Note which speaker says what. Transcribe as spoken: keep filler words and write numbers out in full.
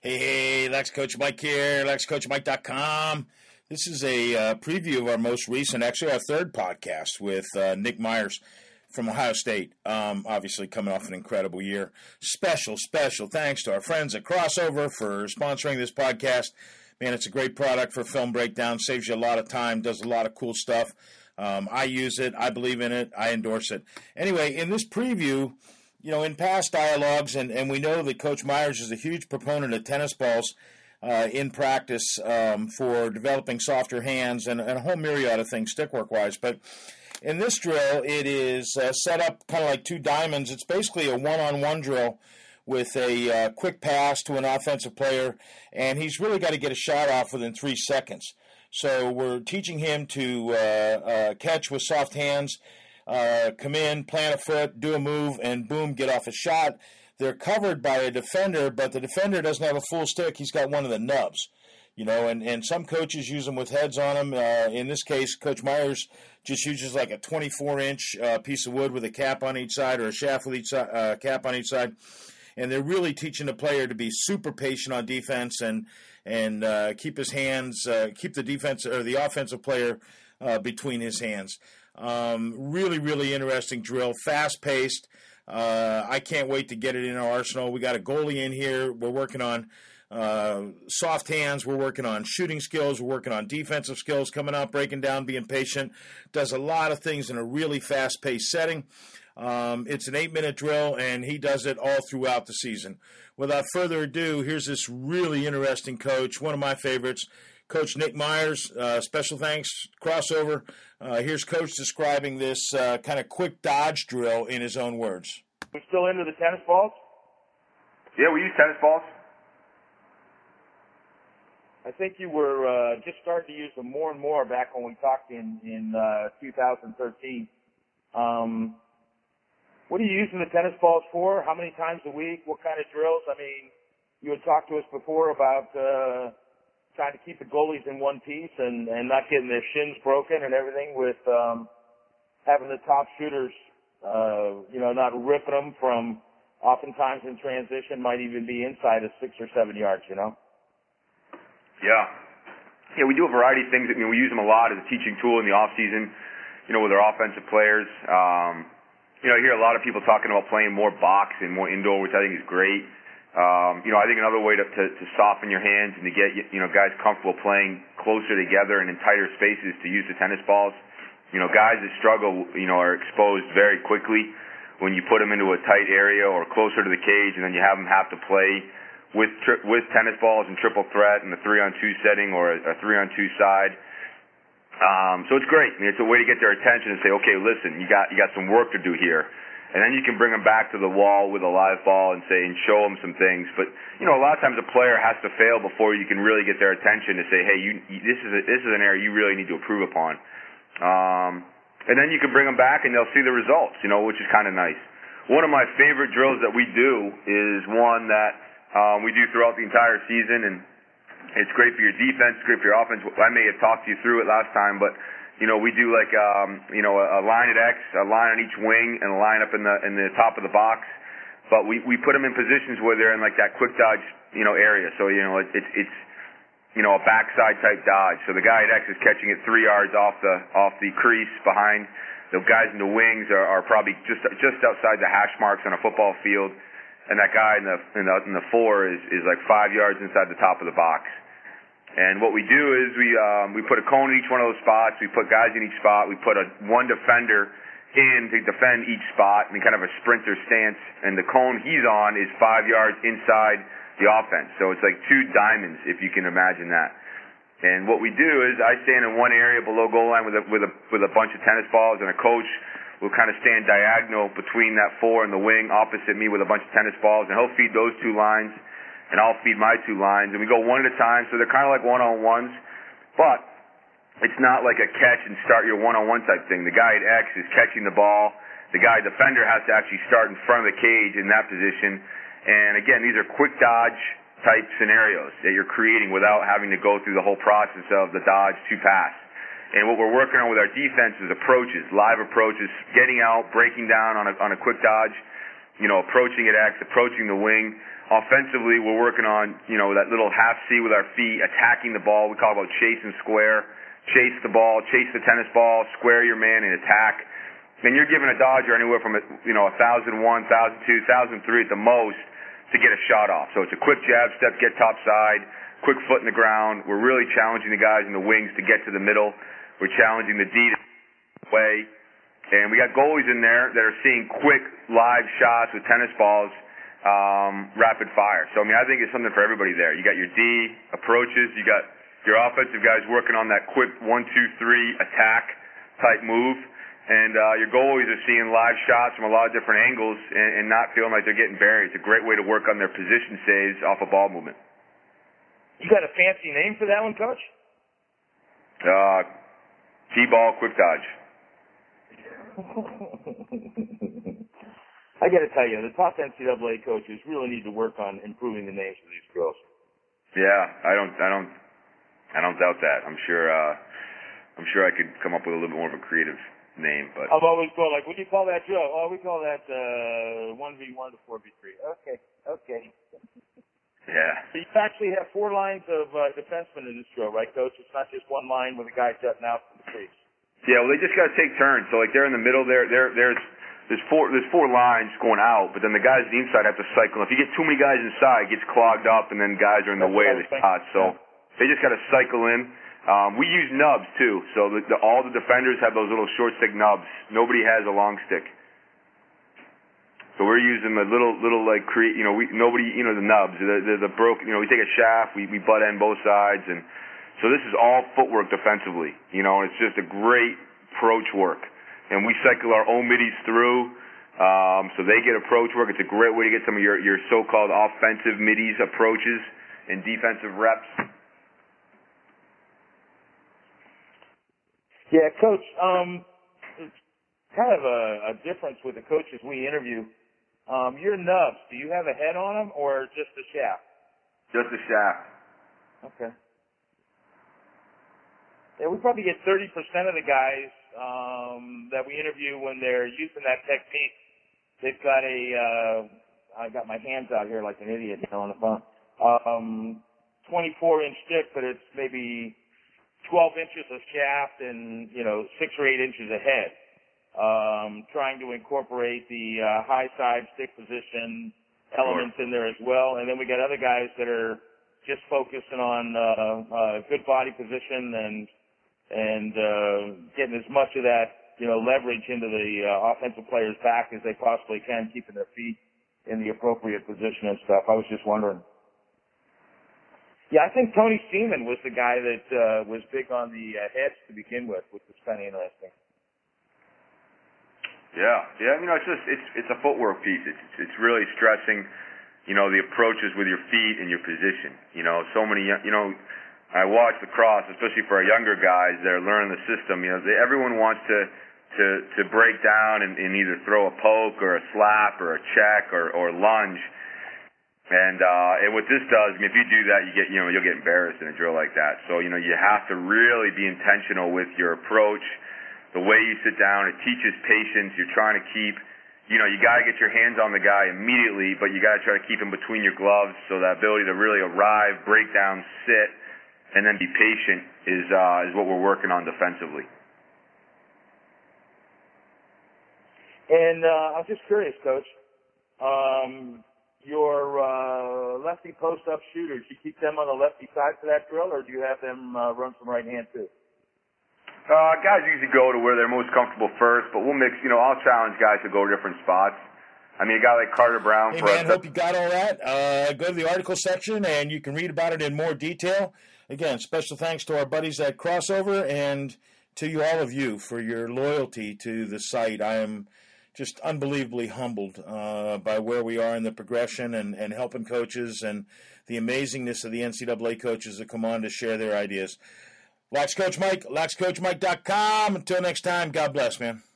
Speaker 1: Hey, hey, Lex Coach Mike here, lex coach mike dot com. This is a uh, preview of our most recent, actually our third podcast with uh, Nick Myers from Ohio State. Um, obviously coming off an incredible year. Special, special thanks to our friends at Crossover for sponsoring this podcast. Man, it's a great product for film breakdown. Saves you a lot of time, does a lot of cool stuff. Um, I use it. I believe in it. I endorse it. Anyway, in this preview, you know, in past dialogues, and, and we know that Coach Myers is a huge proponent of tennis balls uh, in practice um, for developing softer hands and, and a whole myriad of things stickwork-wise. But in this drill, it is uh, set up kind of like two diamonds. It's basically a one-on-one drill with a uh, quick pass to an offensive player, and he's really got to get a shot off within three seconds. So we're teaching him to uh, uh, catch with soft hands, Uh, come in, plant a foot, do a move, and boom, get off a shot. They're covered by a defender, but the defender doesn't have a full stick. He's got one of the nubs, you know, and, and some coaches use them with heads on them. Uh, in this case, Coach Myers just uses like a twenty-four inch uh, piece of wood with a cap on each side or a shaft with each uh, cap on each side. And they're really teaching the player to be super patient on defense and and uh, keep his hands, uh, keep the defense or the offensive player uh, between his hands. Um, really, really interesting drill, fast-paced. Uh, I can't wait to get it in our arsenal. We got a goalie in here. We're working on uh, soft hands. We're working on shooting skills. We're working on defensive skills, coming out, breaking down, being patient. Does a lot of things in a really fast-paced setting. Um, it's an eight-minute drill, and he does it all throughout the season. Without further ado, here's this really interesting coach, one of my favorites, Coach Nick Myers. Uh, special thanks, Crossover. Uh, here's Coach describing this uh, kind of quick dodge drill in his own words.
Speaker 2: We're still into the tennis balls?
Speaker 3: Yeah, we use tennis balls.
Speaker 2: I think you were uh, just starting to use them more and more back when we talked in, in uh, two thousand thirteen. Um, what are you using the tennis balls for? How many times a week? What kind of drills? I mean, you had talked to us before about uh, trying to keep the goalies in one piece and, and not getting their shins broken and everything with um, having the top shooters, uh, you know, not ripping them from oftentimes in transition, might even be inside of six or seven yards, you know?
Speaker 3: Yeah. Yeah, we do a variety of things. I mean, we use them a lot as a teaching tool in the off season, you know, with our offensive players. Um, you know, I hear a lot of people talking about playing more box and more indoor, which I think is great. Um, you know, I think another way to, to, to soften your hands and to get, you know, guys comfortable playing closer together and in tighter spaces to use the tennis balls. You know, guys that struggle, you know, are exposed very quickly when you put them into a tight area or closer to the cage, and then you have them have to play with tri- with tennis balls and triple threat in the three-on-two setting or a, a three-on-two side. Um, so it's great. I mean, it's a way to get their attention and say, okay, listen, you got you got some work to do here. And then you can bring them back to the wall with a live ball and say and show them some things. But you know, a lot of times a player has to fail before you can really get their attention to say, hey, you, this is a, this is an area you really need to improve upon. Um, and then you can bring them back and they'll see the results, you know, which is kind of nice. One of my favorite drills that we do is one that um, we do throughout the entire season, and it's great for your defense, it's great for your offense. I may have talked you through it last time, but you know, we do like, um, you know, a, a line at X, a line on each wing, and a line up in the in the top of the box. But we, we put them in positions where they're in like that quick dodge, you know, area. So, you know, it, it's it's you know a backside type dodge. So the guy at X is catching it three yards off the off the crease behind. The guys in the wings are, are probably just just outside the hash marks on a football field, and that guy in the in the, in the four is is like five yards inside the top of the box. And what we do is we um, we put a cone in each one of those spots. We put guys in each spot. We put a one defender in to defend each spot in kind of a sprinter stance. And the cone he's on is five yards inside the offense. So it's like two diamonds, if you can imagine that. And what we do is I stand in one area below goal line with a with a with a bunch of tennis balls, and a coach will kind of stand diagonal between that four and the wing opposite me with a bunch of tennis balls, and he'll feed those two lines. And I'll feed my two lines, and we go one at a time, so they're kind of like one-on-ones, but it's not like a catch and start your one-on-one type thing. The guy at X is catching the ball. The guy defender has to actually start in front of the cage in that position. And again, these are quick dodge type scenarios that you're creating without having to go through the whole process of the dodge to pass. And what we're working on with our defense is approaches, live approaches, getting out, breaking down on a, on a quick dodge. you know, approaching at X, approaching the wing. Offensively, we're working on, you know, that little half C with our feet, attacking the ball. We talk about chase and square. Chase the ball, chase the tennis ball, square your man and attack. And you're giving a Dodger anywhere from, you know, one thousand one, one thousand two, one thousand three at the most to get a shot off. So it's a quick jab step, get top side, quick foot in the ground. We're really challenging the guys in the wings to get to the middle. We're challenging the D to way. And we got goalies in there that are seeing quick live shots with tennis balls, um, rapid fire. So, I mean, I think it's something for everybody there. You got your D approaches, you got your offensive guys working on that quick one, two, three attack type move. And uh, your goalies are seeing live shots from a lot of different angles and, and not feeling like they're getting buried. It's a great way to work on their position saves off a ball movement.
Speaker 2: You got a fancy name for that one, Coach?
Speaker 3: Uh, T-ball quick dodge.
Speaker 2: I got to tell you, the top N C double A coaches really need to work on improving the names of these drills.
Speaker 3: Yeah, I don't, I don't, I don't doubt that. I'm sure, uh, I'm sure I could come up with a little bit more of a creative name, but
Speaker 2: I've always thought, like, what do you call that drill? Oh, we call that uh one v one to four v three. Okay, okay.
Speaker 3: Yeah.
Speaker 2: So you actually have four lines of uh, defensemen in this drill, right, Coach? It's not just one line with a guy jutting out from the crease.
Speaker 3: Yeah, well, they just got to take turns. So, like, they're in the middle there. There, there's there's four there's four lines going out, but then the guys on the inside have to cycle. If you get too many guys inside, it gets clogged up, and then guys are in the
Speaker 2: That's
Speaker 3: way of the shots. So they just got to cycle in. Um, we use nubs too, so the, the, all the defenders have those little short stick nubs. Nobody has a long stick, so we're using the little little like create. You know, we nobody you know the nubs, the the, the broken. You know, we take a shaft, we we butt end both sides, and so this is all footwork defensively. You know, and it's just a great approach work, and we cycle our own middies through, um, so they get approach work. It's a great way to get some of your your so-called offensive middies approaches and defensive reps.
Speaker 2: Yeah, Coach, um, it's kind of a, a difference with the coaches we interview. Um, your nubs, do you have a head on them or just a shaft?
Speaker 3: Just a shaft.
Speaker 2: Okay. Yeah, we probably get thirty percent of the guys um, that we interview when they're using that technique. They've got a, uh, I got my hands out here like an idiot on the phone, um, twenty-four inch stick, but it's maybe twelve inches of shaft and, you know, six or eight inches of head. Um, trying to incorporate the uh, high side stick position elements in there as well. And then we got other guys that are just focusing on uh, uh, good body position and and uh, getting as much of that, you know, leverage into the uh, offensive player's back as they possibly can, keeping their feet in the appropriate position and stuff. I was just wondering. Yeah, I think Tony Seaman was the guy that uh, was big on the uh, heads to begin with, which was kind of interesting.
Speaker 3: Yeah, yeah. You know, it's just it's it's a footwork piece. It's it's really stressing, you know, the approaches with your feet and your position. You know, so many. You know, I watch lacrosse, especially for our younger guys that are learning the system. You know, they, everyone wants to to to break down and, and either throw a poke or a slap or a check or or lunge. And uh, and what this does, I mean, if you do that, you get, you know, you'll get embarrassed in a drill like that. So, you know, you have to really be intentional with your approach, the way you sit down. It teaches patience. You're trying to keep, you know, you got to get your hands on the guy immediately, but you got to try to keep him between your gloves. So that ability to really arrive, break down, sit, and then be patient is uh, is what we're working on defensively.
Speaker 2: And uh, I'm just curious, Coach. Um, Your uh, lefty post-up shooters, do you keep them on the lefty side for that drill, or do you have them uh, run some right hand too?
Speaker 3: Uh, guys usually go to where they're most comfortable first, but we'll mix. You know, I'll challenge guys to go to different spots. I mean, a guy like Carter Brown.
Speaker 1: Hey
Speaker 3: for
Speaker 1: man,
Speaker 3: us,
Speaker 1: hope you got all that. Uh, go to the article section and you can read about it in more detail. Again, special thanks to our buddies at Crossover and to you, all of you, for your loyalty to the site. I am just unbelievably humbled uh, by where we are in the progression and, and helping coaches and the amazingness of the N C double A coaches that come on to share their ideas. Lax Coach Mike, lax coach mike dot com. Until next time, God bless, man.